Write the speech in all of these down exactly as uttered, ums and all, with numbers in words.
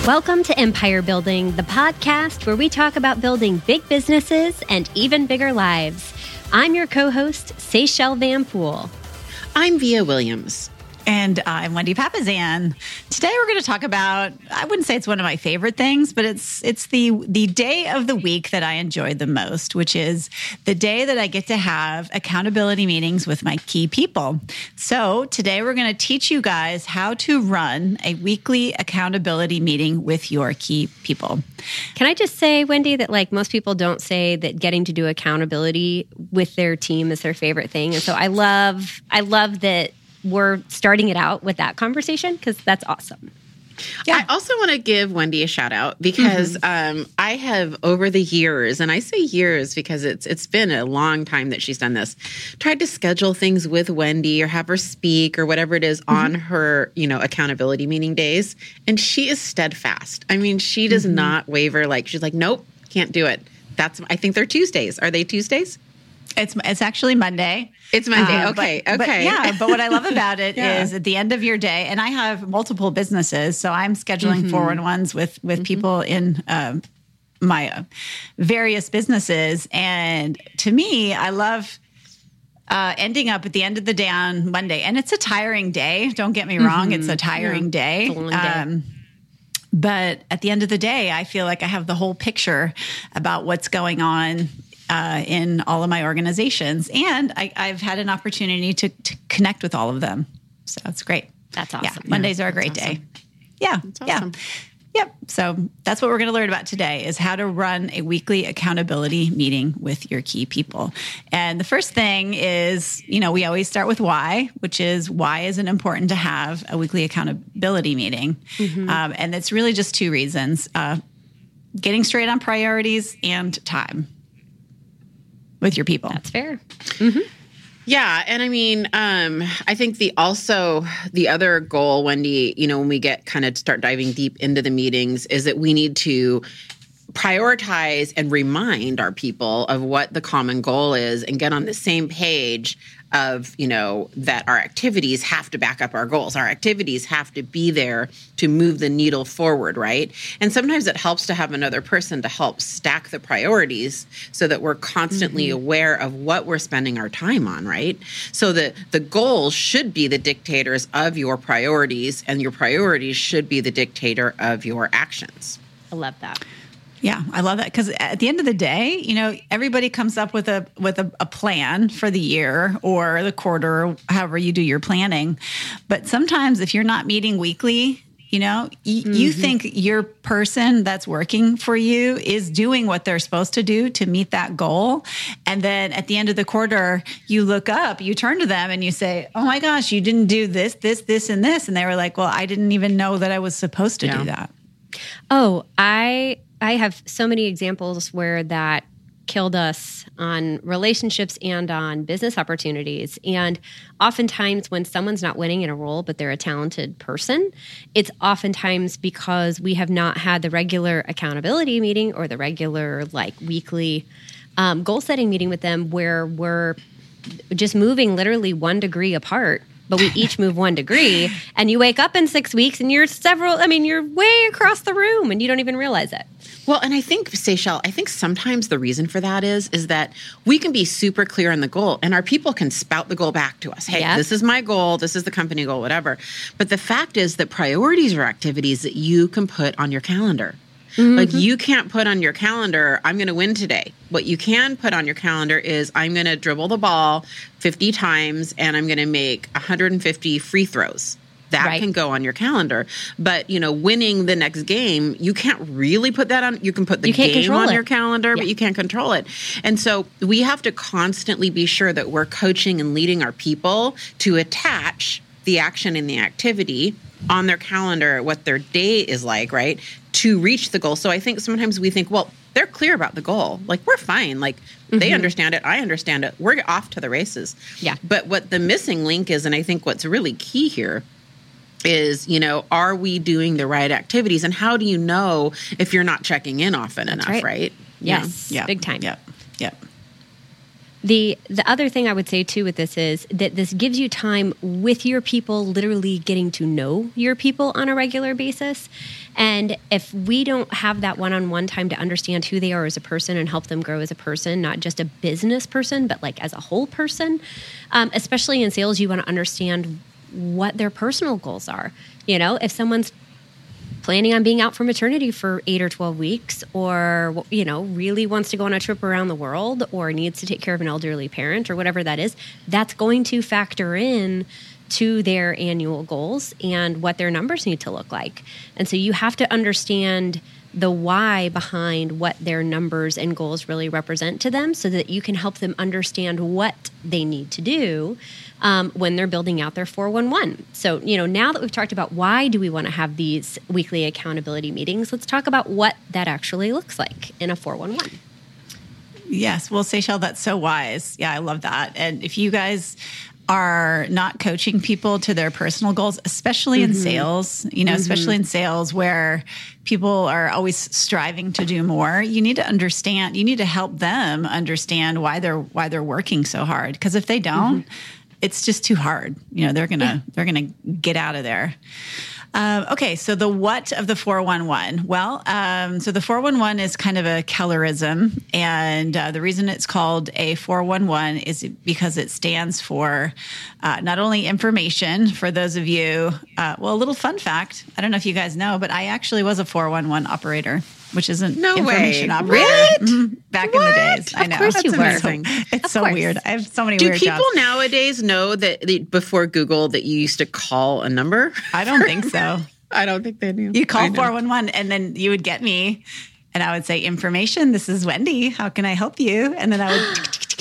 Welcome to Empire Building, the podcast where we talk about building big businesses and even bigger lives. I'm your co-host, Seychelle Van Poole. I'm Via Williams. And I'm Wendy Papasan. Today we're going to talk about, I wouldn't say it's one of my favorite things, but it's it's the the day of the week that I enjoy the most, which is the day that I get to have accountability meetings with my key people. So today we're going to teach you guys how to run a weekly accountability meeting with your key people. Can I just say, Wendy, that like most people don't say that getting to do accountability with their team is their favorite thing. And so I love I love that we're starting it out with that conversation because that's awesome. Yeah. I also want to give Wendy a shout out because mm-hmm. um, I have over the years, and I say years because it's it's been a long time that she's done this, tried to schedule things with Wendy or have her speak or whatever it is mm-hmm. on her, you know, accountability meeting days. And she is steadfast. I mean, she does mm-hmm. not waver. Like, she's like, nope, can't do it. That's, I think they're Tuesdays. Are they Tuesdays? It's it's actually Monday. It's Monday. Uh, okay. But, okay. But yeah. But what I love about it yeah. is at the end of your day, and I have multiple businesses, so I'm scheduling mm-hmm. four-on-ones with with mm-hmm. people in um, my uh, various businesses. And to me, I love uh, ending up at the end of the day on Monday. And it's a tiring day. Don't get me wrong. Mm-hmm. It's a tiring yeah. day. It's a long day. Um, but at the end of the day, I feel like I have the whole picture about what's going on Uh, in all of my organizations. And I, I've had an opportunity to, to connect with all of them. So it's great. That's awesome. Yeah, Mondays are a great awesome. day. Yeah. That's awesome. Yeah. Yep. So that's what we're going to learn about today is how to run a weekly accountability meeting with your key people. And the first thing is, you know, we always start with why, which is why is it important to have a weekly accountability meeting? Mm-hmm. Um, and it's really just two reasons, uh, getting straight on priorities and time with your people. That's fair. Mm-hmm. Yeah. And I mean, um, I think the also the other goal, Wendy, you know, when we get kind of start diving deep into the meetings is that we need to prioritize and remind our people of what the common goal is and get on the same page of, you know, that our activities have to back up our goals. Our activities have to be there to move the needle forward, right? And sometimes it helps to have another person to help stack the priorities so that we're constantly mm-hmm. aware of what we're spending our time on, right? So the, the goals should be the dictators of your priorities, and your priorities should be the dictator of your actions. I love that. Yeah, I love that because at the end of the day, you know, everybody comes up with a with a, a plan for the year or the quarter, or however you do your planning. But sometimes if you're not meeting weekly, you know, y- mm-hmm. you think your person that's working for you is doing what they're supposed to do to meet that goal. And then at the end of the quarter, you look up, you turn to them and you say, oh my gosh, you didn't do this, this, this, and this. And they were like, well, I didn't even know that I was supposed to yeah. do that. Oh, I... I have so many examples where that killed us on relationships and on business opportunities. And oftentimes when someone's not winning in a role, but they're a talented person, it's oftentimes because we have not had the regular accountability meeting or the regular like weekly um, goal setting meeting with them where we're just moving literally one degree apart. But we each move one degree, and you wake up in six weeks, and you're several, I mean, you're way across the room, and you don't even realize it. Well, and I think, Seychelle, I think sometimes the reason for that is, is that we can be super clear on the goal, and our people can spout the goal back to us. Hey, yep. this is my goal, this is the company goal, whatever. But the fact is that priorities are activities that you can put on your calendar. Mm-hmm. Like you can't put on your calendar, I'm going to win today. What you can put on your calendar is I'm going to dribble the ball fifty times and I'm going to make one hundred fifty free throws. That right. can go on your calendar. But, you know, winning the next game, you can't really put that on. You can put the game on it. your calendar, yeah. but you can't control it. And so we have to constantly be sure that we're coaching and leading our people to attach the action and the activity on their calendar, what their day is like, right, to reach the goal. So I think sometimes we think, well, they're clear about the goal. Like, we're fine. Like, mm-hmm. they understand it. I understand it. We're off to the races. Yeah. But what the missing link is, and I think what's really key here is, you know, are we doing the right activities? And how do you know if you're not checking in often That's enough, right? right? Yes. Yeah. Big time. Yep. Yep. The the other thing I would say too with this is that this gives you time with your people, literally getting to know your people on a regular basis. And if we don't have that one-on-one time to understand who they are as a person and help them grow as a person, not just a business person, but like as a whole person, um, especially in sales, you want to understand what their personal goals are. You know, if someone's planning on being out for maternity for eight or twelve weeks, or, you know, really wants to go on a trip around the world, or needs to take care of an elderly parent, or whatever that is, that's going to factor in to their annual goals and what their numbers need to look like. And so you have to understand the why behind what their numbers and goals really represent to them, so that you can help them understand what they need to do um, when they're building out their four one one. So, you know, now that we've talked about why do we want to have these weekly accountability meetings, let's talk about what that actually looks like in a four one one. Yes. Well, Seychelle, that's so wise. Yeah, I love that. And if you guys are not coaching people to their personal goals, especially in mm-hmm. sales, you know, mm-hmm. especially in sales where people are always striving to do more, you need to understand, you need to help them understand why they're, why they're working so hard. Because if they don't, mm-hmm. it's just too hard. You know, they're going to, yeah. they're going to get out of there. Um, okay, so the what of the four one one? Well, um, so the four one one is kind of a Kellerism, and uh, the reason it's called a four one one is because it stands for uh, not only information, for those of you, uh, well, a little fun fact, I don't know if you guys know, but I actually was a four one one operator, which is an no information way. operator. What? Mm-hmm. Back what? in the days. I know. Of course That's you were. amazing. It's of so course. weird. I have so many Do weird people jobs. nowadays know that that before Google that you used to call a number? I don't think so. I don't think they knew. You call four one one and then you would get me and I would say, information, this is Wendy. How can I help you? And then I would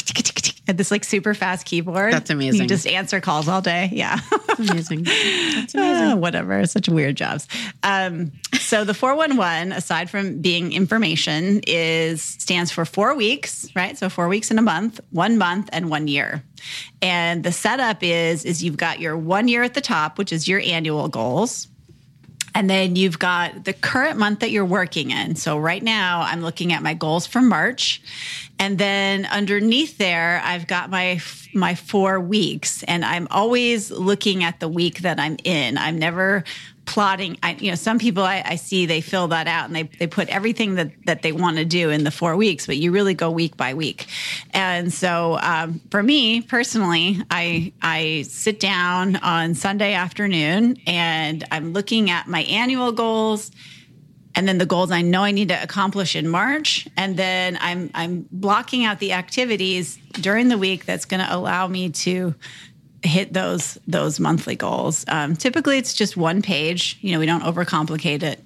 had this like super fast keyboard. That's amazing. You just answer calls all day. Yeah. That's amazing. That's amazing. Uh, whatever. Such weird jobs. Um, so the four one one, aside from being information, is stands for four weeks, right? So four weeks in a month, one month, and one year. And the setup is, is you've got your one year at the top, which is your annual goals. And then you've got the current month that you're working in. So right now I'm looking at my goals for March. And then underneath there, I've got my my four weeks. And I'm always looking at the week that I'm in. I'm never plotting. I, you know, some people I, I see, they fill that out and they, they put everything that, that they want to do in the four weeks, but you really go week by week. And so um, for me personally, I, I sit down on Sunday afternoon and I'm looking at my annual goals and then the goals I know I need to accomplish in March. And then I'm, I'm blocking out the activities during the week that's going to allow me to hit those those monthly goals. Um, typically, it's just one page. You know, we don't overcomplicate it.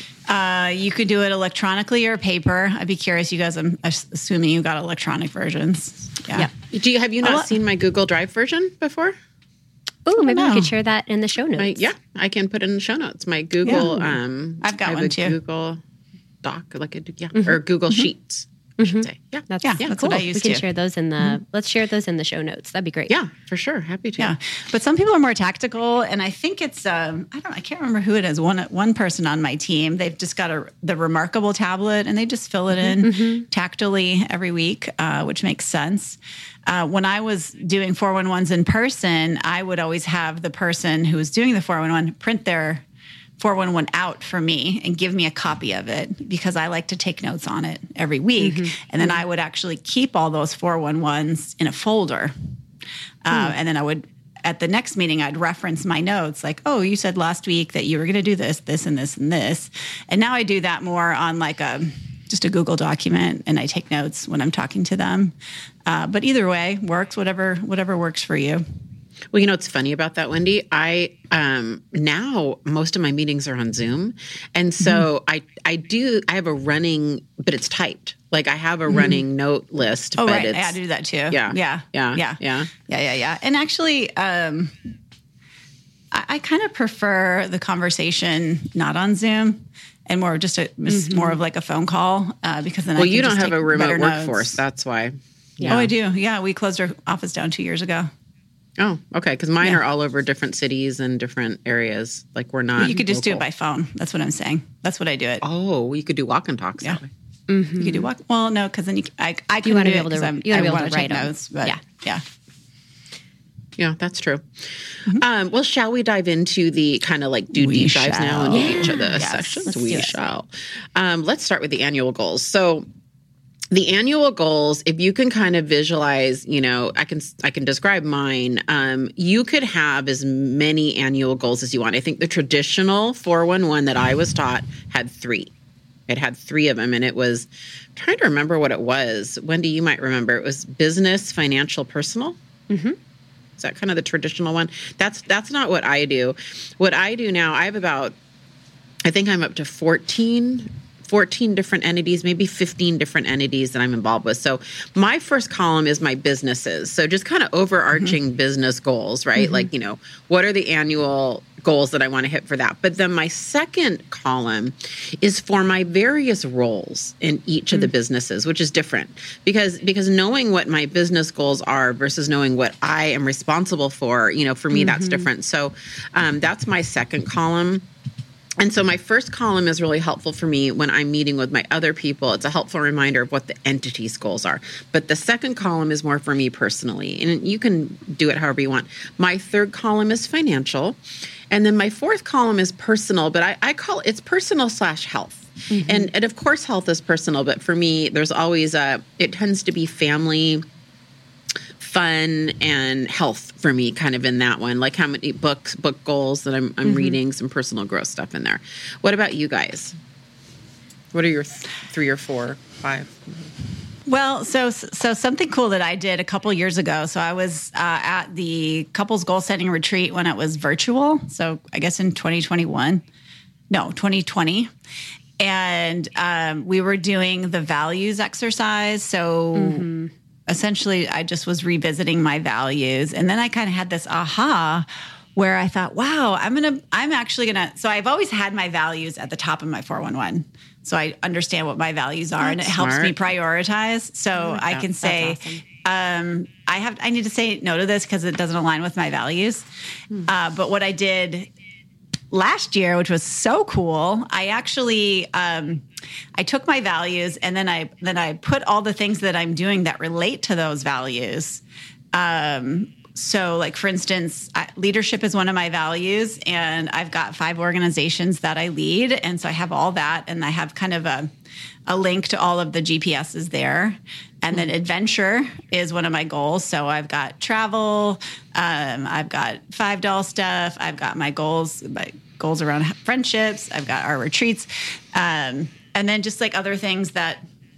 Uh, you could do it electronically or paper. I'd be curious. You guys, I'm assuming you got electronic versions. Yeah. yeah. Do you have you not Oh, seen my Google Drive version before? Oh, maybe know. we could share that in the show notes. My, yeah, I can put it in the show notes. My Google. Yeah. Um, I've got I have one a too. Google Doc, like a yeah, mm-hmm. or Google mm-hmm. Sheets. I should say. Yeah, That's, Yeah, yeah, that's cool. what I used we can to. share those in the. Mm-hmm. Let's share those in the show notes. That'd be great. Yeah, for sure. Happy to. Yeah, but some people are more tactical, and I think it's um, I don't I can't remember who it is. One one person on my team, they've just got a the Remarkable tablet, and they just fill it in mm-hmm. tactily every week, uh, which makes sense. Uh, when I was doing four one ones in person, I would always have the person who was doing the four one one print their four one one out for me and give me a copy of it because I like to take notes on it every week. Mm-hmm. And then I would actually keep all those four one ones in a folder. Uh, mm. And then I would, at the next meeting, I'd reference my notes like, oh, you said last week that you were going to do this, this, and this, and this. And now I do that more on like a, just a Google document and I take notes when I'm talking to them. Uh, but either way works, whatever, whatever works for you. Well, you know what's funny about that, Wendy? I um, now most of my meetings are on Zoom, and so mm-hmm. I I do I have a running, but it's typed. Like I have a mm-hmm. running note list. Oh, but right, it's, yeah, I do that too. Yeah, yeah, yeah, yeah, yeah, yeah, yeah, yeah. yeah. And actually, um, I, I kind of prefer the conversation not on Zoom. And more just a mm-hmm. more of like a phone call uh, because then well, I can you don't just have take a remote better workforce. notes. That's why. Yeah. Oh, I do. Yeah, we closed our office down two years ago. Oh, okay. Because mine Yeah. are all over different cities and different areas. Like we're not. You could just do it local. by phone. That's what I'm saying. That's what I do it. Oh, you could do walk and talks. Yeah. That way. Mm-hmm. You could do walk. Well, no, because then you, I, I couldn't you want to do be able it to, I'm, you want to be able I to write them. notes, but yeah. yeah. Yeah, that's true. Mm-hmm. Um, well, shall we dive into the kind of like do we deep dives shall. now into Yeah. each of the Yes. sections? Let's We do it. shall. Um, let's start with the annual goals. So the annual goals, if you can kind of visualize, you know, I can I can describe mine. Um, you could have as many annual goals as you want. I think the traditional four one one that I was taught had three. It had three of them, and it was I'm trying to remember what it was. Wendy, you might remember. It was business, financial, personal. Mm-hmm. Is that kind of the traditional one? That's that's not what I do. What I do now, I have about, I think I'm up to fourteen, fourteen different entities, maybe fifteen different entities that I'm involved with. So my first column is my businesses. So just kind of overarching mm-hmm. business goals, right? Mm-hmm. Like, you know, what are the annual goals that I want to hit for that? But then my second column is for my various roles in each mm-hmm. of the businesses, which is different because because knowing what my business goals are versus knowing what I am responsible for, you know, for me, mm-hmm. that's different. So um, that's my second column. And so my first column is really helpful for me when I'm meeting with my other people. It's a helpful reminder of what the entity's goals are. But the second column is more for me personally. And you can do it however you want. My third column is financial. And then my fourth column is personal, but I, I call it, it's personal slash health. Mm-hmm. And, and of course, health is personal. But for me, there's always a, it tends to be family, fun, and health for me, kind of in that one. Like how many books, book goals that I'm, I'm mm-hmm. reading, some personal growth stuff in there. What about you guys? What are your th- three or four, five? Well, so so something cool that I did a couple years ago. So I was uh, at the couples goal setting retreat when it was virtual. So I guess in twenty twenty-one, no, twenty twenty. And um, we were doing the values exercise. So mm-hmm. essentially, I just was revisiting my values. And then I kind of had this aha where I thought, wow, I'm going to, I'm actually going to, so I've always had my values at the top of my four one one. So I understand what my values are, That's and it smart. helps me prioritize. So I, like I can say, awesome. um, I have, I need to say no to this because it doesn't align with my values. Hmm. Uh, but what I did last year, which was so cool, I actually, um, I took my values and then I, then I put all the things that I'm doing that relate to those values. Um, So like, for instance, I, leadership is one of my values, and I've got five organizations that I lead. And so I have all that, and I have kind of a, a link to all of the G P S's there. And then adventure is one of my goals. So I've got travel, um, I've got five doll stuff, I've got my goals, my goals around friendships, I've got our retreats, um, and then just like other things that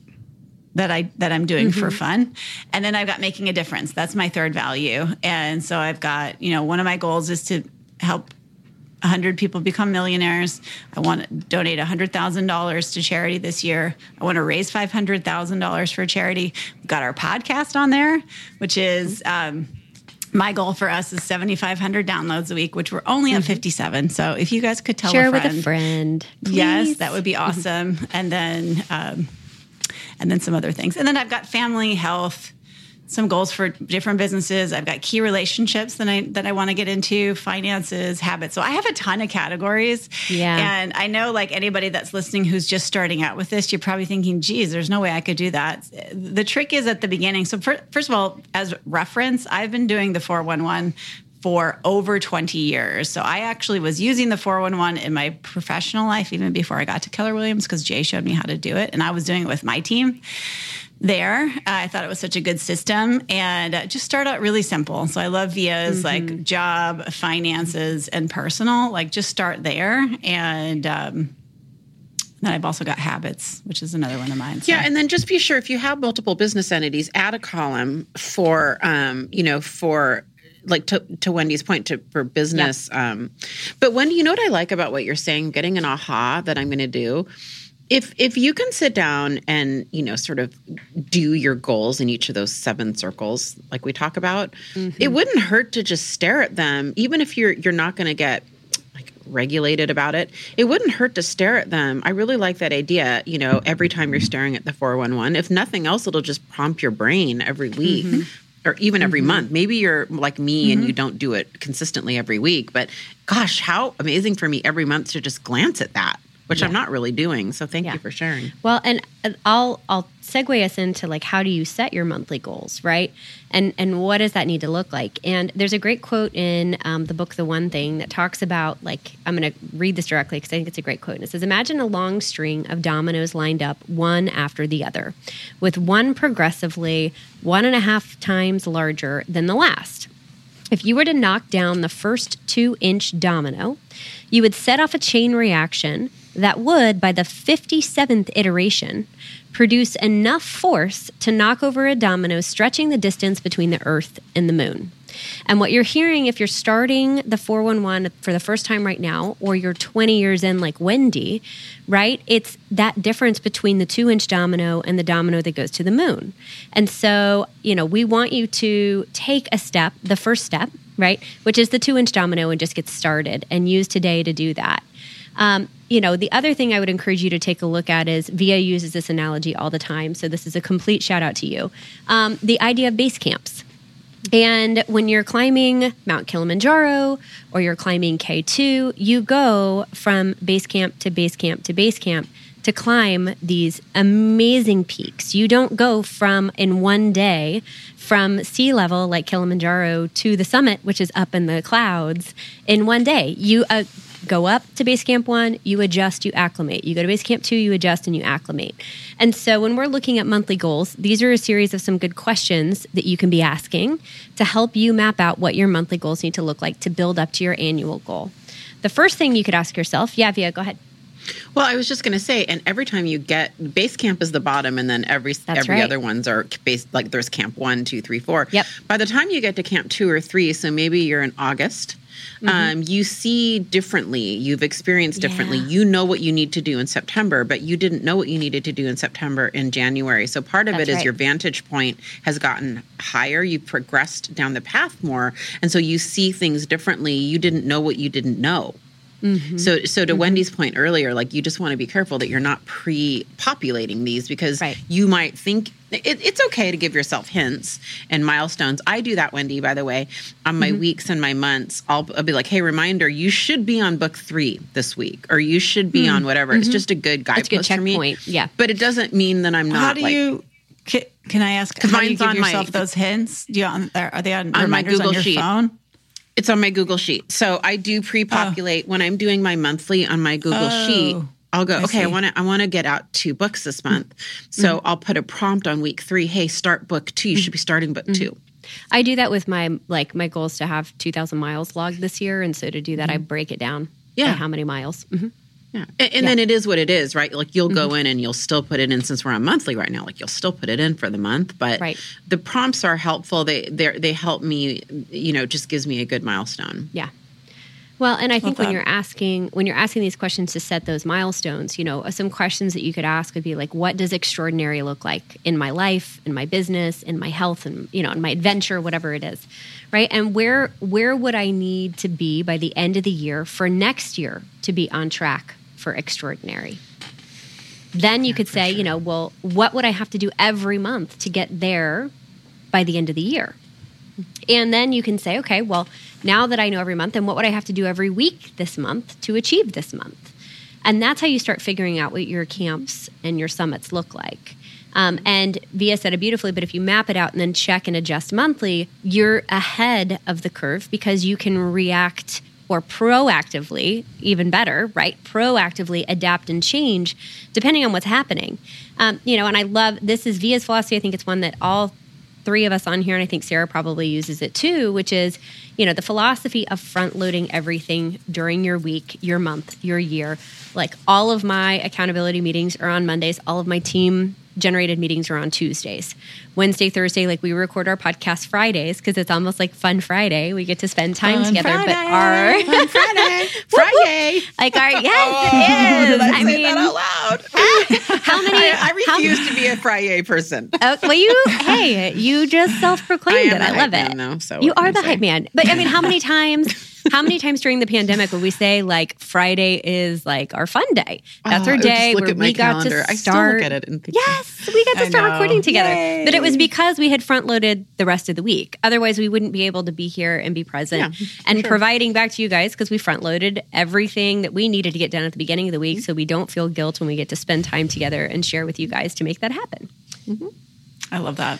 that I that I'm doing mm-hmm. for fun. And then I've got making a difference. That's my third value. And so I've got, you know, one of my goals is to help one hundred people become millionaires. I want to donate one hundred thousand dollars to charity this year. I want to raise five hundred thousand dollars for charity. We've got our podcast on there, which is um, my goal for us is seventy-five hundred downloads a week, which we're only at mm-hmm. fifty-seven. So if you guys could tell Share a friend. with a friend. Please. Yes, that would be awesome. And then... Um, And then some other things. And then I've got family, health, some goals for different businesses. I've got key relationships that I that I want to get into, finances, habits. So I have a ton of categories. Yeah. And I know, like, anybody that's listening who's just starting out with this, you're probably thinking, geez, there's no way I could do that. The trick is at the beginning. So for, first of all, as reference, I've been doing the four one one for over twenty years. So I actually was using the four one one in my professional life even before I got to Keller Williams, because Jay showed me how to do it. And I was doing it with my team there. Uh, I thought it was such a good system, and uh, just start out really simple. So I love V As mm-hmm. like job, finances, and personal. Like, just start there. And um, then I've also got habits, which is another one of mine. So. Yeah, and then just be sure, if you have multiple business entities, add a column for, um, you know, for... like to, to Wendy's point, to for business. Yeah. Um, but Wendy, you know what I like about what you're saying, getting an aha that I'm going to do? If if you can sit down and, you know, sort of do your goals in each of those seven circles, like we talk about, mm-hmm. it wouldn't hurt to just stare at them, even if you're you're not going to get like regulated about it. It wouldn't hurt to stare at them. I really like that idea. You know, every time you're staring at the four one one, if nothing else, it'll just prompt your brain every week. Mm-hmm. Or even every mm-hmm. month. Maybe you're like me mm-hmm. and you don't do it consistently every week. But gosh, how amazing for me every month to just glance at that. which Yeah. I'm not really doing. So thank Yeah. you for sharing. Well, and uh, I'll I'll segue us into like how do you set your monthly goals, right? And and what does that need to look like? And there's a great quote in um, the book The One Thing that talks about like I'm going to read this directly because I think it's a great quote. And it says, "Imagine a long string of dominoes lined up one after the other, with one progressively one and a half times larger than the last. If you were to knock down the first two-inch domino, you would set off a chain reaction that would, by the fifty-seventh iteration, produce enough force to knock over a domino stretching the distance between the Earth and the Moon." And what you're hearing if you're starting the four one one for the first time right now, or you're twenty years in like Wendy, right? It's that difference between the two-inch domino and the domino that goes to the moon. And so, you know, we want you to take a step, the first step, right? Which is the two-inch domino, and just get started and use today to do that. Um, you know, the other thing I would encourage you to take a look at is, Via uses this analogy all the time, so this is a complete shout out to you. Um, the idea of base camps. And when you're climbing Mount Kilimanjaro or you're climbing K two, you go from base camp to base camp to base camp to climb these amazing peaks. You don't go from in one day from sea level like Kilimanjaro to the summit, which is up in the clouds, in one day. You uh, go up to base camp one, you adjust, you acclimate. You go to base camp two, you adjust, and you acclimate. And so when we're looking at monthly goals, these are a series of some good questions that you can be asking to help you map out what your monthly goals need to look like to build up to your annual goal. The first thing you could ask yourself, yeah, Via, go ahead. Well, I was just going to say, and every time you get, base camp is the bottom, and then every That's every right. other ones are based, like there's camp one, two, three, four. Yep. By the time you get to camp two or three, so maybe you're in August, mm-hmm. um, you see differently, you've experienced differently. Yeah. You know what you need to do in September, but you didn't know what you needed to do in September in January. So part of That's it is right. your vantage point has gotten higher. You've progressed down the path more, and so you see things differently. You didn't know what you didn't know. Mm-hmm. So, so to mm-hmm. Wendy's point earlier, like you just want to be careful that you're not pre-populating these, because right. you might think it, it's okay to give yourself hints and milestones. I do that, Wendy, by the way, on my mm-hmm. weeks and my months. I'll, I'll be like, hey, reminder, you should be on book three this week, or you should be mm-hmm. on whatever. Mm-hmm. It's just a good guidepost That's a good for me. checkpoint. Yeah, but it doesn't mean that I'm not. How do like, you? Can, can I ask? How do you mine's give on yourself my- those hints? Do you on, are they on, On my reminders Google on your Sheet. phone? It's on my Google Sheet. So I do pre-populate oh. when I'm doing my monthly on my Google oh, Sheet. I'll go, I okay, see. I want to I want to get out two books this month. So mm-hmm. I'll put a prompt on week three. Hey, start book two. You should be starting book mm-hmm. two. I do that with my, like my goal is to have two thousand miles logged this year. And so to do that, mm-hmm. I break it down yeah. by how many miles. Mm-hmm. Yeah. And, and yeah. then it is what it is, right? Like you'll go mm-hmm. in and you'll still put it in, since we're on monthly right now, like you'll still put it in for the month. But right. the prompts are helpful. They they they help me, you know, just gives me a good milestone. Yeah. Well, and I think Well when you're asking when you're asking these questions to set those milestones, you know, some questions that you could ask would be like, what does extraordinary look like in my life, in my business, in my health, and, you know, in my adventure, whatever it is, right? And where where would I need to be by the end of the year for next year to be on track for extraordinary? Then you Yeah, could say, sure. you know, well, what would I have to do every month to get there by the end of the year? And then you can say, okay, well, now that I know every month, then what would I have to do every week this month to achieve this month? And that's how you start figuring out what your camps and your summits look like. Um, and Via said it beautifully, but if you map it out and then check and adjust monthly, you're ahead of the curve because you can react or proactively, even better, right? Proactively adapt and change depending on what's happening. Um, you know, and I love, this is Via's philosophy. I think it's one that all three of us on here, and I think Sarah probably uses it too, which is, you know, the philosophy of front loading everything during your week, your month, your year. Like all of my accountability meetings are on Mondays. All of my team generated meetings are on Tuesdays. Wednesday, Thursday, like we record our podcast Fridays because it's almost like Fun Friday. We get to spend time Fun together. Friday. But our Fun Friday. Friday. like our yes, Oh, it is. did I, I say mean, that out loud? how many? I, I how- refuse to be a Friday person. Oh, well, you, hey, you just self-proclaimed I am it. the I love hype it. man, though, so you what can are I the say? hype man. But I mean, how many times How many times during the pandemic would we say like Friday is like our fun day? That's Oh, our I would just day look where at my we got calendar. to I still start. look at it and think, Yes, we got to I start know. recording together. Yay. But it was because we had front loaded the rest of the week. Otherwise, we wouldn't be able to be here and be present Yeah, and sure. providing back to you guys because we front loaded everything that we needed to get done at the beginning of the week, so we don't feel guilt when we get to spend time together and share with you guys to make that happen. I love that.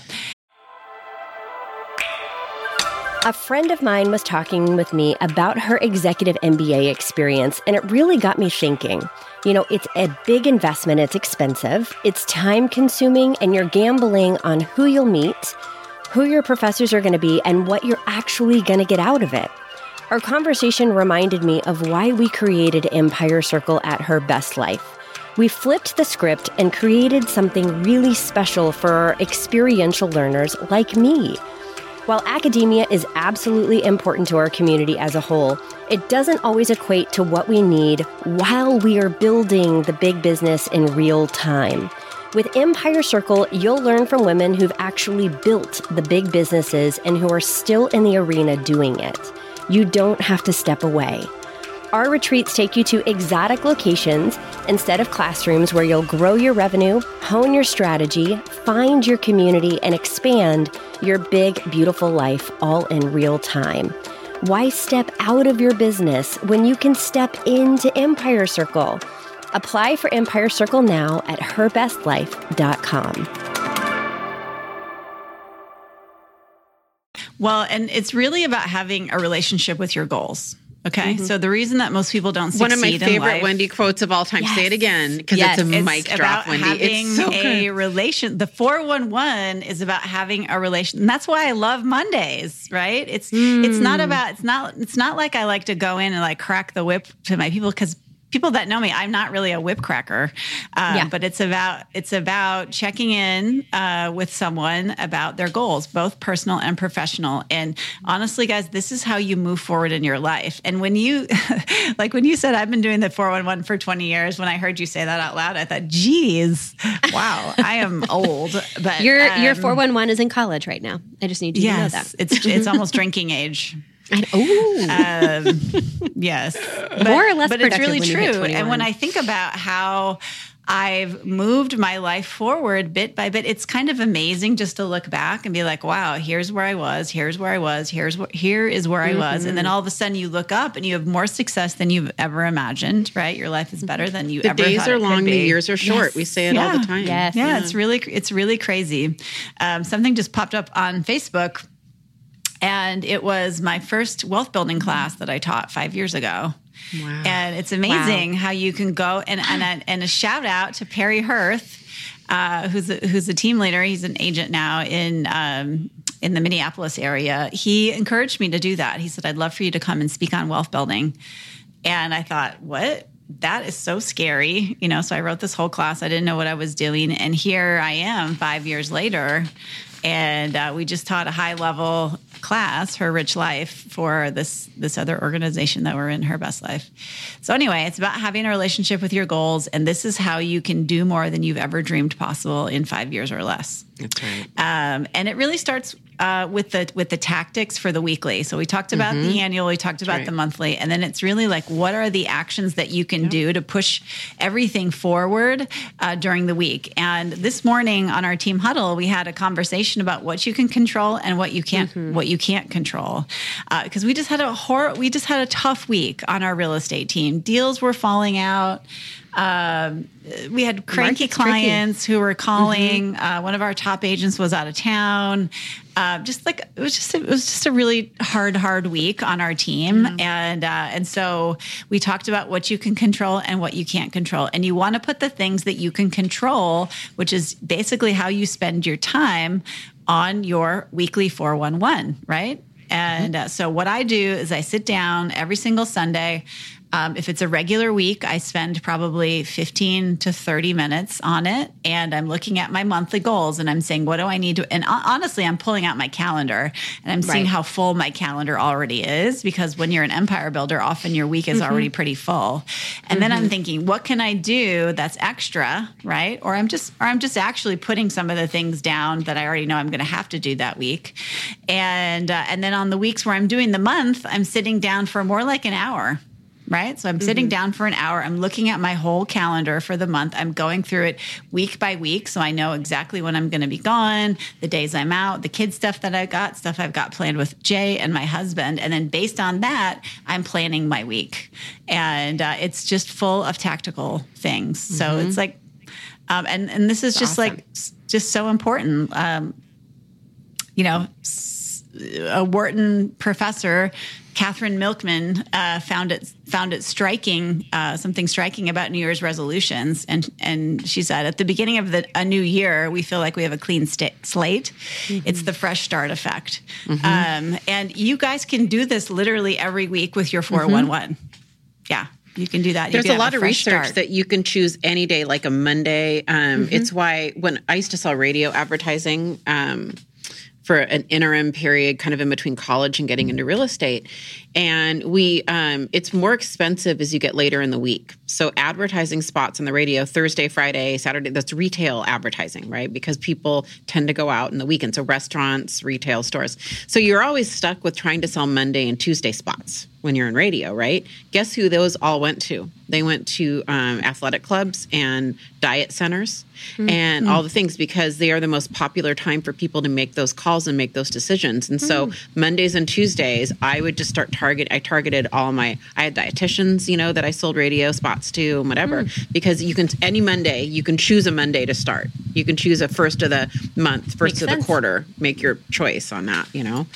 A friend of mine was talking with me about her executive M B A experience, and it really got me thinking. You know, it's a big investment, it's expensive, it's time consuming, and you're gambling on who you'll meet, who your professors are going to be, and what you're actually going to get out of it. Our conversation reminded me of why we created Empire Circle at Her Best Life. We flipped the script and created something really special for our experiential learners like me. While academia is absolutely important to our community as a whole, it doesn't always equate to what we need while we are building the big business in real time. With Empire Circle, you'll learn from women who've actually built the big businesses and who are still in the arena doing it. You don't have to step away. Our retreats take you to exotic locations instead of classrooms where you'll grow your revenue, hone your strategy, find your community, and expand your big, beautiful life all in real time. Why step out of your business when you can step into Empire Circle? Apply for Empire Circle now at her best life dot com. Well, and it's really about having a relationship with your goals. Okay. So the reason that most people don't succeed One of my in favorite life, Wendy quotes of all time. Yes. Say it again because Yes. it's a it's mic drop, about Wendy. having It's so a good. relation. The four one one is about having a relation. And that's why I love Mondays, right? It's it's not about it's not it's not like I like to go in and like crack the whip to my people because people that know me, I'm not really a whip cracker. Um, Yeah. But it's about it's about checking in uh, with someone about their goals, both personal and professional. And honestly, guys, this is how you move forward in your life. And when you, like when you said, I've been doing the four one one for twenty years, when I heard you say that out loud, I thought, geez, wow, I am old. But Your your um, four one one is in college right now. I just need you to know Yes, that. it's it's almost drinking age. Ooh. Um, yes, but, More or less but it's productive really when you hit true. And twenty-one. when I think about how I've moved my life forward bit by bit, it's kind of amazing just to look back and be like, "Wow, here's where I was. Here's where I was. Here's what. Here is where I was." And then all of a sudden, you look up and you have more success than you've ever imagined. Right? Your life is better than you The ever. days thought are it could long, the be. years are short. Yes. We say it all the Yeah. time. Yes. Yeah, it's really it's really crazy. Um, something just popped up on Facebook, and it was my first wealth building class that I taught five years ago. Wow. And it's amazing how you can go and and a, and a shout out to Perry Hirth, uh, who's a, who's a team leader. He's an agent now in um, in the Minneapolis area. He encouraged me to do that. He said, "I'd love for you to come and speak on wealth building." And I thought, what? That is so scary, you know. So I wrote this whole class. I didn't know what I was doing, and here I am, five years later, and uh, we just taught a high level class, Her Rich Life, for this this other organization that we're in, Her Best Life. So anyway, it's about having a relationship with your goals, and this is how you can do more than you've ever dreamed possible in five years or less. That's right. Um, and it really starts uh, with the with the tactics for the weekly. So we talked about the annual, we talked about right. the monthly, and then it's really like, what are the actions that you can do to push everything forward uh, during the week? And this morning on our team huddle, we had a conversation about what you can control and what you can't what you can't control, because uh, we just had a hor- we just had a tough week on our real estate team. Deals were falling out. Um, we had cranky Market's clients who were calling. Mm-hmm. Uh, one of our top agents was out of town. Uh, just like it was just it was just a really hard, hard week on our team, mm-hmm. and uh, and so we talked about what you can control and what you can't control, and you want to put the things that you can control, which is basically how you spend your time, on your weekly four one one, right? And uh, so what I do is I sit down every single Sunday. Um, if it's a regular week, I spend probably fifteen to thirty minutes on it. And I'm looking at my monthly goals and I'm saying, what do I need to, and honestly, I'm pulling out my calendar and I'm seeing Right. how full my calendar already is, because when you're an empire builder, often your week is mm-hmm. already pretty full. And mm-hmm. then I'm thinking, what can I do that's extra, right? Or I'm just, or I'm just actually putting some of the things down that I already know I'm going to have to do that week. And, uh, and then on the weeks where I'm doing the month, I'm sitting down for more like an hour. Right? So I'm sitting mm-hmm. down for an hour. I'm looking at my whole calendar for the month. I'm going through it week by week. So I know exactly when I'm going to be gone, the days I'm out, the kids stuff that I got, stuff I've got planned with Jay and my husband. And then based on that, I'm planning my week. And uh, it's just full of tactical things. Mm-hmm. So it's like, um, and, and this is That's just awesome. like, just so important. Um, you know, a Wharton professor, Catherine Milkman, uh, found it found it striking, uh, something striking about New Year's resolutions, and and she said at the beginning of the, a new year, we feel like we have a clean sta- slate. Mm-hmm. It's the fresh start effect, mm-hmm. um, and you guys can do this literally every week with your four one one. Mm-hmm. Yeah. You can do that. There's a lot a of research start. that you can choose any day, like a Monday. Um, mm-hmm. It's why when I used to sell radio advertising um, for an interim period, kind of in between college and getting into real estate. And we, um, it's more expensive as you get later in the week. So advertising spots on the radio, Thursday, Friday, Saturday, that's retail advertising, right? Because people tend to go out in the weekend. So restaurants, retail stores. So you're always stuck with trying to sell Monday and Tuesday spots when you're in radio, right? Guess who those all went to? They went to um, athletic clubs and diet centers mm-hmm. and all the things, because they are the most popular time for people to make those calls and make those decisions. And so mm-hmm. Mondays and Tuesdays, I would just start target. I targeted all my, I had dietitians, you know, that I sold radio spots to and whatever, mm-hmm. because you can, any Monday, you can choose a Monday to start. You can choose a first of the month, first Makes of sense. the quarter, make your choice on that, you know?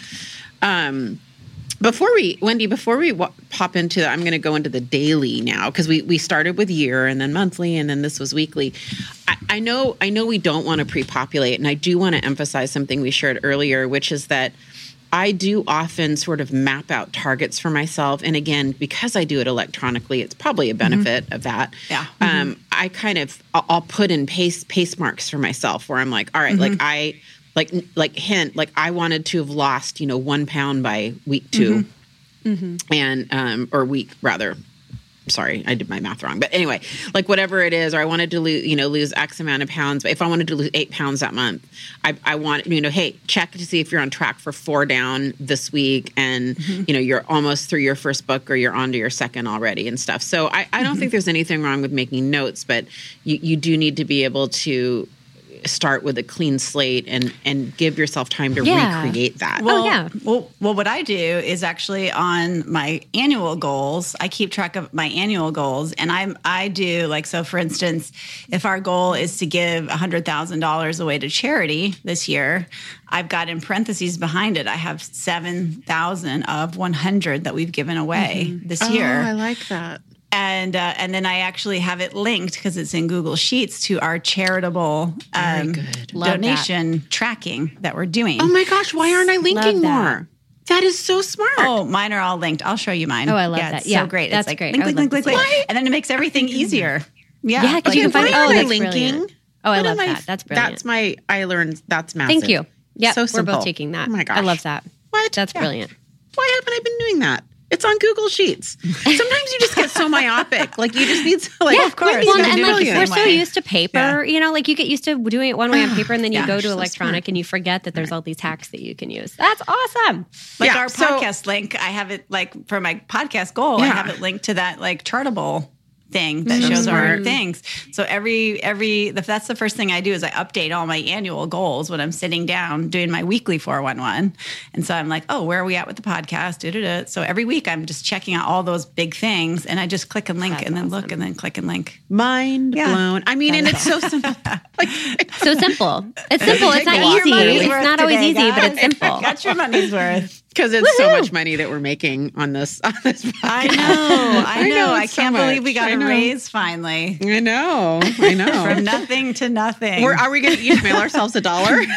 Um, Before we, Wendy, before we w- pop into, I'm going to go into the daily now, because we, we started with year and then monthly and then this was weekly. I, I know I know we don't want to pre-populate, and I do want to emphasize something we shared earlier, which is that I do often sort of map out targets for myself. And again, because I do it electronically, it's probably a benefit mm-hmm. of that. Yeah. Um, mm-hmm. I kind of, I'll, I'll put in pace, pace marks for myself where I'm like, all right, mm-hmm. like I... Like, like hint, like I wanted to have lost, you know, one pound by week two mm-hmm. Mm-hmm. and, um, or week rather, sorry, I did my math wrong. But anyway, like whatever it is, or I wanted to lose, you know, lose X amount of pounds. But if I wanted to lose eight pounds that month, I, I want, you know, hey, check to see if you're on track for four down this week. And, mm-hmm. you know, you're almost through your first book or you're on to your second already and stuff. So I, I don't mm-hmm. think there's anything wrong with making notes, but you, you do need to be able to start with a clean slate and and give yourself time to yeah. recreate that. Well, oh, yeah. Well, well, what I do is actually on my annual goals, I keep track of my annual goals, and I I do like, so for instance, if our goal is to give one hundred thousand dollars away to charity this year, I've got in parentheses behind it, I have seven thousand of one hundred that we've given away mm-hmm. this oh, year. I like that. And uh, and then I actually have it linked, because it's in Google Sheets, to our charitable um, donation that. tracking that we're doing. Oh my gosh, why aren't I linking that. more? That is so smart. Oh, mine are all linked. I'll show you mine. Oh, I love yeah, that. It's yeah, so great. That's it's like great. link, link, link, link, link. And then it makes everything easier. Yeah, yeah, because like, you can find. why Oh, aren't I that's linking? brilliant. Oh, I What love am I- that. That's brilliant. That's my, I learned, that's massive. Thank you. Yeah, so we're simple. both taking that. Oh my gosh. I love that. What? That's Yeah. brilliant. Why haven't I been doing that? It's on Google Sheets. Sometimes you just get so myopic. Like you just need to, like, Yeah, of course. Wendy's Well, been and doing like it. we're so way. used to paper, Yeah. you know, like you get used to doing it one way on paper, and then you Yeah, go to so electronic smart. and you forget that there's all these hacks that you can use. That's awesome. Like Yeah, our so- podcast link, I have it like for my podcast goal, I Yeah. have it linked to that like Chartable thing that So shows our smart. things. So every every the, that's the first thing I do is I update all my annual goals when I'm sitting down doing my weekly four one one. And so I'm like, oh, where are we at with the podcast? Da-da-da. So every week I'm just checking out all those big things, and I just click and link That's and then awesome. look and then click and link. Mind Yeah. blown. I mean, and it's so simple. Like, So simple. It's simple. It's Take not a walk. easy. Your money's It's worth not always today, easy, but guys. it's simple. Got your money's worth. Because it's so much money that we're making on this on this podcast. I know, I know. I, I so can't much. believe we got I a know. raise finally. I know, I know. From nothing to nothing. We're, are we going to each mail ourselves a dollar? Okay,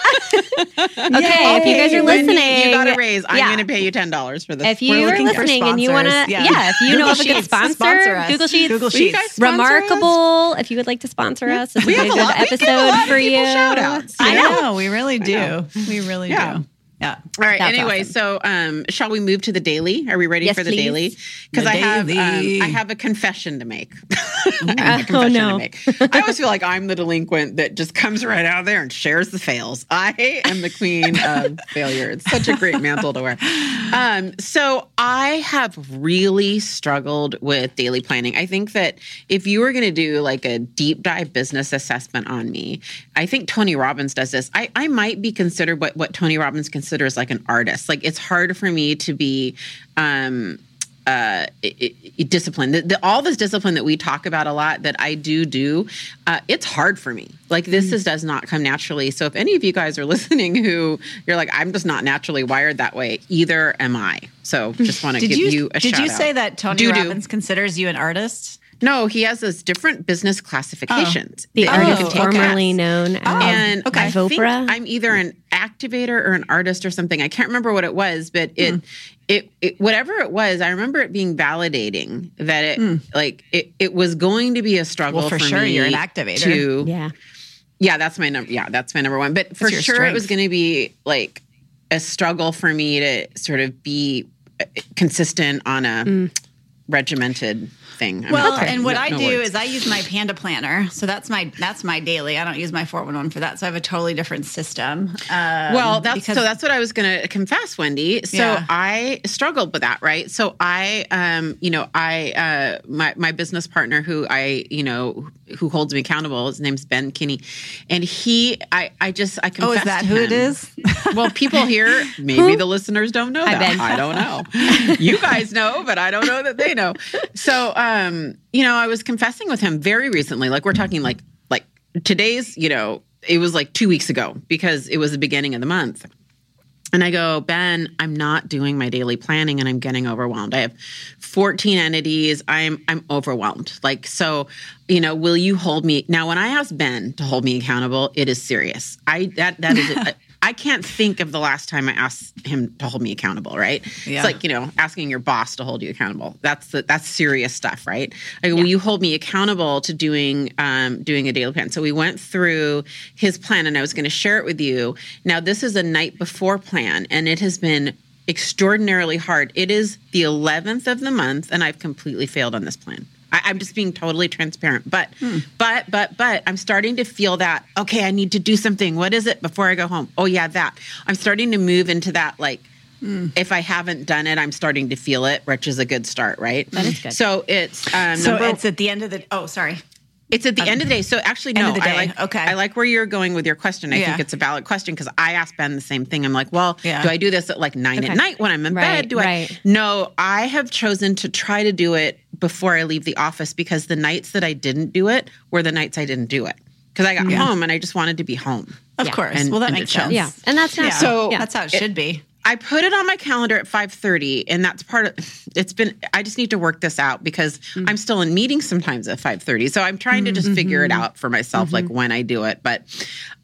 if you guys are Wendy, listening, you got a raise. I'm yeah. going to pay you ten dollars for this. If We're you are looking for listening and you want to, sponsors. yeah. Yeah. if you Google know of a good Sheets, sponsor, sponsor us. Google Sheets, Google Will you Sheets. guys sponsor us? remarkable. If you would like to sponsor us, this We would be have a a good lot- we give a episode lot of for people you. shout-outs. I Yeah. know, we really do. know. We really Yeah. do. Yeah. All right. That's anyway, awesome. so um, shall we move to the daily? Are we ready Yes, for the please. daily? Because The I have daily. um, I have a confession to make. I have a Oh, confession no. to make. I always feel like I'm the delinquent that just comes right out there and shares the fails. I am the queen of failure. It's such a great mantle to wear. Um, so I have really struggled with daily planning. I think that if you were going to do like a deep dive business assessment on me, I think Tony Robbins does this. I, I might be considered what, what Tony Robbins considers like an artist. Like it's hard for me to be um, uh, it, it, disciplined. The, the, all this discipline that we talk about a lot that I do do, uh, it's hard for me. Like this mm. is, does not come naturally. So if any of you guys are listening who you're like, I'm just not naturally wired that way, either am I. So just want to give you, you a Did shout you say out. that Tony Doo-doo. Robbins considers you an artist? No, he has those different business classifications. The that you artist can take formerly as. known as And okay. I think Vopra. I'm either an activator or an artist or something. I can't remember what it was, but it, mm. it, it, whatever it was, I remember it being validating that it, mm. like, it, it was going to be a struggle well, for, for sure. me. You're an activator. To, yeah, yeah, that's my number. Yeah, that's my number one. But for sure, strength. it was going to be like a struggle for me to sort of be consistent on a mm. regimented thing. I'm Well, not- and what no- I no do words. is I use my Panda planner. So that's my that's my daily. I don't use my four one one for that. So I have a totally different system. Um, Well, that's because, so that's what I was going to confess, Wendy. So Yeah. I struggled with that, right? So I, um, you know, I, uh, my my business partner, who I, you know, who holds me accountable, his name's Ben Kinney, and he, I, I just, I confessed. Oh, is that to who him. it is? Well, people here, maybe the listeners don't know Hi, that. Ben. I don't know. You guys know, but I don't know that they know. So, um, you know, I was confessing with him very recently. Like we're talking like like today's, you know, it was like two weeks ago because it was the beginning of the month. And I go, Ben, I'm not doing my daily planning and I'm getting overwhelmed. I have fourteen entities. I'm I'm overwhelmed. Like, so, you know, will you hold me? Now, when I ask Ben to hold me accountable, it is serious. I that that is a, I can't think of the last time I asked him to hold me accountable, right? Yeah. It's like, you know, asking your boss to hold you accountable. That's the, that's serious stuff, right? I go, will you hold me accountable to doing um, doing a daily plan? So we went through his plan and I was going to share it with you. Now, this is a night before plan and it has been extraordinarily hard. It is the eleventh of the month and I've completely failed on this plan. I, I'm just being totally transparent. But, hmm. but, but, but I'm starting to feel that, okay, I need to do something. What is it before I go home? Oh, yeah, that. I'm starting to move into that, like, hmm. if I haven't done it, I'm starting to feel it, which is a good start, right? That is good. So it's... Um, so number, it's at the end of the, oh, sorry. It's at the um, end of the day. So actually, no, end of the day. I like, okay. I like where you're going with your question. I yeah. think it's a valid question because I asked Ben the same thing. I'm like, well, yeah. do I do this at like nine okay. at night when I'm in right, bed? Do right. I? No, I have chosen to try to do it before I leave the office because the nights that I didn't do it were the nights I didn't do it because I got yeah. home and I just wanted to be home. Of yeah. course. And, well, that and makes to chill. sense. Yeah, and that's not yeah. so. Yeah. That's how it, it should be. I put it on my calendar at five thirty and that's part of it's been I just need to work this out because mm-hmm. I'm still in meetings sometimes at five thirty. So I'm trying to just mm-hmm. figure it out for myself mm-hmm. like when I do it. But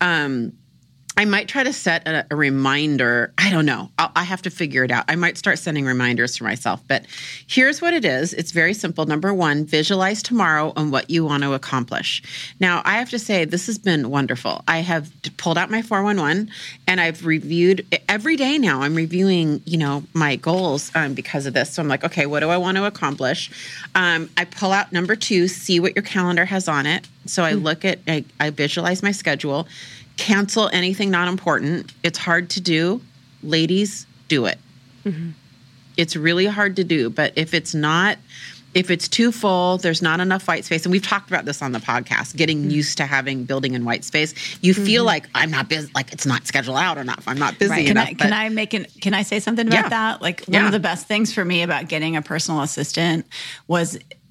um I might try to set a, a reminder. I don't know. I'll, I have to figure it out. I might start sending reminders for myself. But here's what it is. It's very simple. Number one, visualize tomorrow and what you want to accomplish. Now, I have to say, this has been wonderful. I have pulled out my four one one and I've reviewed every day now. I'm reviewing, you know, my goals um, because of this. So I'm like, okay, what do I want to accomplish? Um, I pull out number two, see what your calendar has on it. So I look at, I, I visualize my schedule. Cancel anything not important. It's hard to do. Ladies, do it. Mm-hmm. It's really hard to do. But if it's not, if it's too full, there's not enough white space. And we've talked about this on the podcast, getting mm-hmm. used to having building in white space. You mm-hmm. feel like I'm not busy, like it's not scheduled out or not. I'm not busy right. enough. Can I, can I make an, can I say something about yeah. that? Like one yeah. of the best things for me about getting a personal assistant was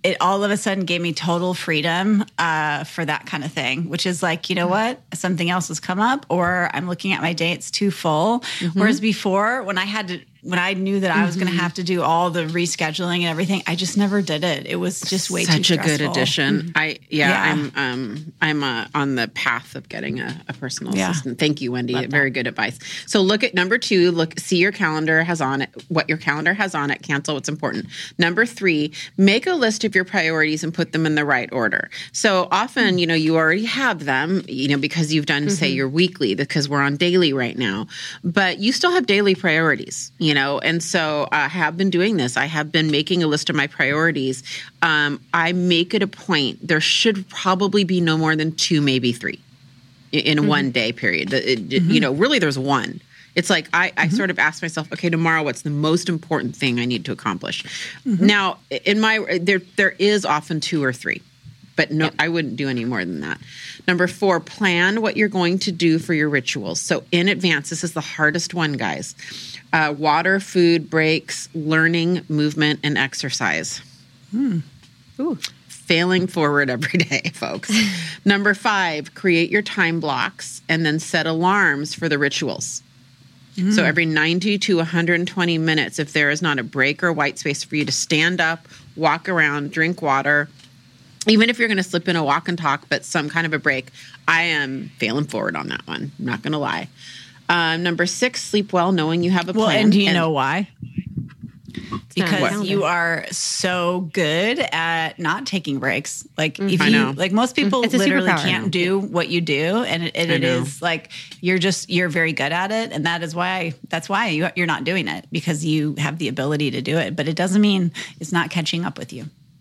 it all of a sudden gave me total freedom uh, for that kind of thing, which is like, you know what, something else has come up, or I'm looking at my day, it's too full. Mm-hmm. Whereas before, when I had to, when I knew that I was mm-hmm. going to have to do all the rescheduling and everything, I just never did it. It was just way Such too stressful. Such a good addition. Mm-hmm. I yeah, yeah, I'm um I'm uh, on the path of getting a, a personal yeah. assistant. Thank you, Wendy. Love Very that. Good advice. So look at number two. Look, see your calendar has on it. What your calendar has on it. Cancel what's important. Number three, make a list of your priorities and put them in the right order. So often, mm-hmm. you know, you already have them, you know, because you've done mm-hmm. say your weekly, because we're on daily right now, but you still have daily priorities, you know, and so. I have been doing this. I have been making a list of my priorities. Um, I make it a point. There should probably be no more than two, maybe three in, in mm-hmm. one day period. It, it, mm-hmm. You know, really there's one. It's like I, I mm-hmm. sort of ask myself, okay, tomorrow, what's the most important thing I need to accomplish? Mm-hmm. Now, in my there there is often two or three. But no, yep. I wouldn't do any more than that. Number four, plan what you're going to do for your rituals. So in advance, this is the hardest one, guys. Uh, water, food, breaks, learning, movement, and exercise. Hmm. Ooh. Failing forward every day, folks. Number five, create your time blocks and then set alarms for the rituals. Mm. So every ninety to one hundred twenty minutes, if there is not a break or white space for you to stand up, walk around, drink water, even if you're going to slip in a walk and talk, but some kind of a break, I am failing forward on that one. I'm not going to lie. Um, number six, sleep well, knowing you have a plan. Well, and do you and, know why? Because you are so good at not taking breaks. Like mm-hmm. if you, like most people literally can't do what you do. And it, it, it is like, you're just, you're very good at it. And that is why, that's why you, you're not doing it, because you have the ability to do it. But it doesn't mean it's not catching up with you.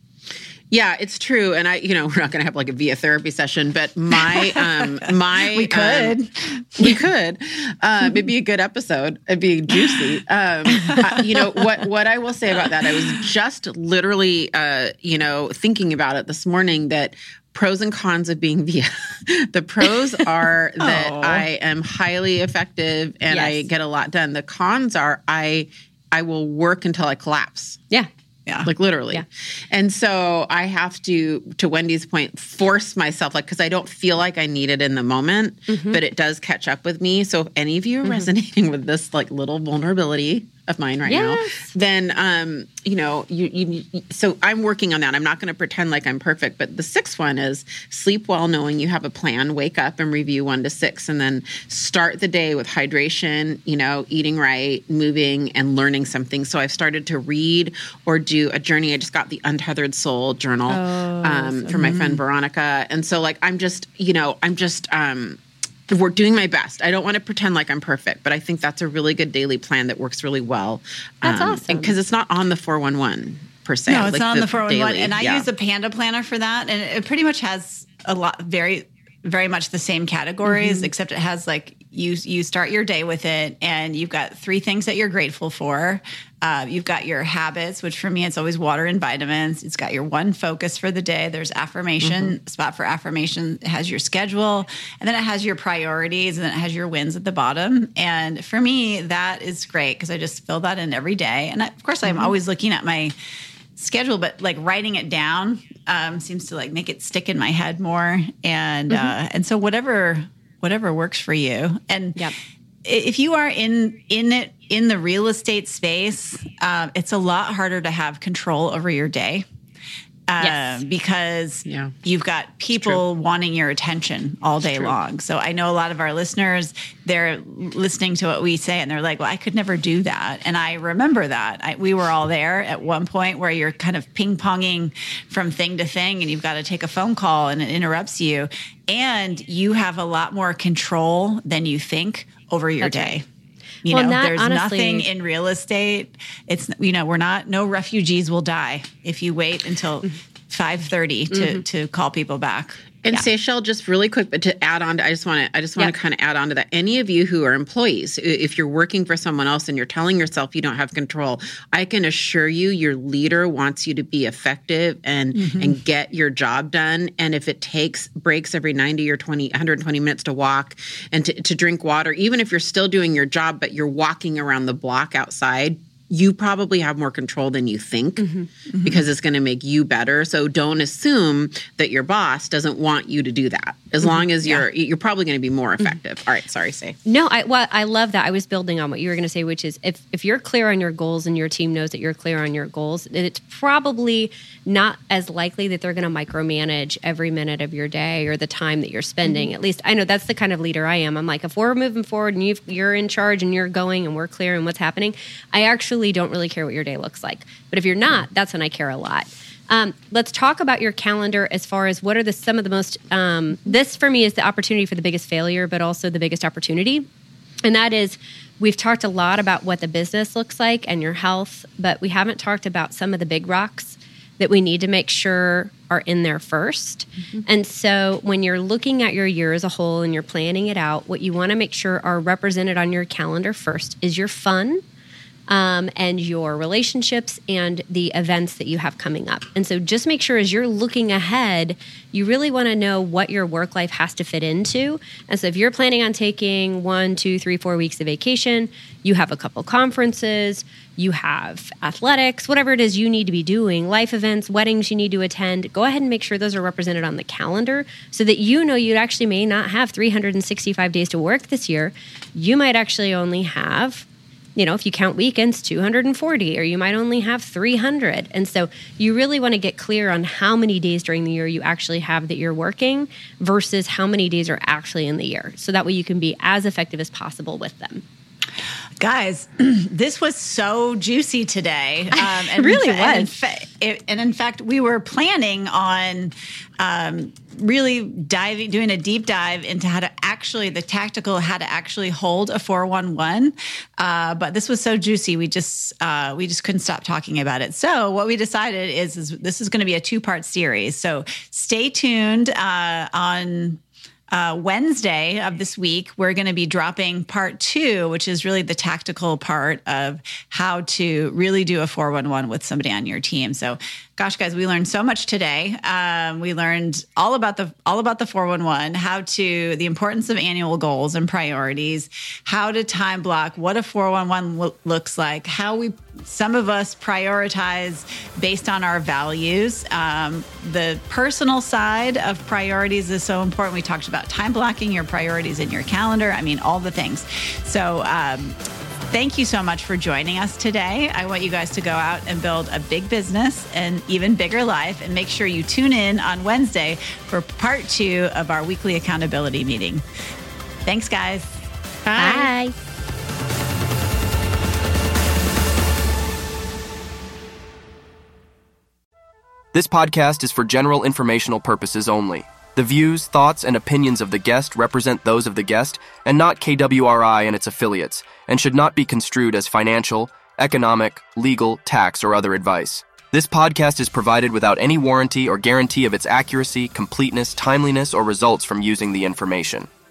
Yeah, it's true. And I, you know, we're not going to have like a via therapy session, but my, um, my, we could, um, we could, uh, it'd be a good episode. It'd be juicy. Um, I, you know, what, what I will say about that, I was just literally, uh, you know, thinking about it this morning, that pros and cons of being via. The pros are that oh. I am highly effective and yes. I get a lot done. The cons are I, I will work until I collapse. Yeah. Yeah. Like literally. Yeah. And so I have to, to Wendy's point, force myself, like, because I don't feel like I need it in the moment, mm-hmm. but it does catch up with me. So if any of you are mm-hmm. resonating with this like little vulnerability of mine right yes. now, then, um, you know, you, you, so I'm working on that. I'm not going to pretend like I'm perfect, but the sixth one is sleep well, knowing you have a plan, wake up and review one to six, and then start the day with hydration, you know, eating right, moving, and learning something. So I've started to read or do a journey. I just got the Untethered Soul journal oh, um, so, from my mm. friend Veronica. And so like, I'm just, you know, I'm just, um, we're doing my best. I don't want to pretend like I'm perfect, but I think that's a really good daily plan that works really well. That's um, awesome. Because it's not on the four one one per se. No, it's like not on the four one one. Daily, and I yeah. use a Panda planner for that. And it pretty much has a lot, very, very much the same categories, mm-hmm. except it has like, you you start your day with it, and you've got three things that you're grateful for. Uh, you've got your habits, which for me, it's always water and vitamins. It's got your one focus for the day. There's affirmation, mm-hmm. spot for affirmation. It has your schedule, and then it has your priorities, and then it has your wins at the bottom. And for me, that is great because I just fill that in every day. And I, of course, I'm mm-hmm. always looking at my schedule, but like writing it down um, seems to like make it stick in my head more. And mm-hmm. uh, and so whatever whatever works for you. And yep. if you are in in it in the real estate space, uh, it's a lot harder to have control over your day. Uh, yes. Because yeah. you've got people wanting your attention all day long. So I know a lot of our listeners, they're listening to what we say and they're like, well, I could never do that. And I remember that. I, we were all there at one point where you're kind of ping-ponging from thing to thing and you've got to take a phone call and it interrupts you. And you have a lot more control than you think over your That's day. Right. You well, know, that, there's honestly, nothing in real estate. It's, you know, we're not, no refugees will die if you wait until five thirty to, mm-hmm. to call people back. And yeah. Seychelle, just really quick, but to add on to, I just want to, I just want yep. to kind of add on to that. Any of you who are employees, if you're working for someone else and you're telling yourself you don't have control, I can assure you your leader wants you to be effective and, mm-hmm. and get your job done. And if it takes breaks every ninety or twenty, one hundred twenty minutes to walk and to, to drink water, even if you're still doing your job, but you're walking around the block outside, you probably have more control than you think Mm-hmm. Mm-hmm. because it's going to make you better. So don't assume that your boss doesn't want you to do that. As mm-hmm. long as you're, yeah. you're probably going to be more effective. Mm-hmm. All right. Sorry, say. No, I, well, I love that. I was building on what you were going to say, which is if, if you're clear on your goals and your team knows that you're clear on your goals, it's probably not as likely that they're going to micromanage every minute of your day or the time that you're spending. Mm-hmm. At least I know that's the kind of leader I am. I'm like, if we're moving forward and you've, you're in charge and you're going and we're clear on what's happening, I actually don't really care what your day looks like. But if you're not, that's when I care a lot. Um, let's talk about your calendar as far as what are the some of the most, um, this for me is the opportunity for the biggest failure, but also the biggest opportunity. And that is, we've talked a lot about what the business looks like and your health, but we haven't talked about some of the big rocks that we need to make sure are in there first. Mm-hmm. And so when you're looking at your year as a whole and you're planning it out, what you want to make sure are represented on your calendar first is your fun, Um, and your relationships and the events that you have coming up. And so just make sure as you're looking ahead, you really want to know what your work life has to fit into. And so if you're planning on taking one, two, three, four weeks of vacation, you have a couple conferences, you have athletics, whatever it is you need to be doing, life events, weddings you need to attend, go ahead and make sure those are represented on the calendar so that you know you actually may not have three hundred sixty-five days to work this year. You might actually only have, you know, if you count weekends, two hundred forty, or you might only have three hundred. And so you really want to get clear on how many days during the year you actually have that you're working versus how many days are actually in the year. So that way you can be as effective as possible with them. Guys, this was so juicy today. Um, and it really in fa- was. And in, fa- it, and in fact, we were planning on um, really diving, doing a deep dive into how to actually, the tactical, how to actually hold a four one one. Uh, but this was so juicy, we just uh, we just couldn't stop talking about it. So what we decided is, is this is going to be a two-part series. So stay tuned uh, on Uh, Wednesday of this week, we're going to be dropping part two, which is really the tactical part of how to really do a four one one with somebody on your team. So, gosh, guys, we learned so much today. Um, we learned all about the all about the four one one, how to the importance of annual goals and priorities, how to time block, what a four one one lo- looks like, how we some of us prioritize based on our values. Um, the personal side of priorities is so important. We talked about time blocking your priorities in your calendar. I mean, all the things. So um, thank you so much for joining us today. I want you guys to go out and build a big business and even bigger life. And make sure you tune in on Wednesday for part two of our weekly accountability meeting. Thanks, guys. Bye. Bye. This podcast is for general informational purposes only. The views, thoughts, and opinions of the guest represent those of the guest and not K W R I and its affiliates, and should not be construed as financial, economic, legal, tax, or other advice. This podcast is provided without any warranty or guarantee of its accuracy, completeness, timeliness, or results from using the information.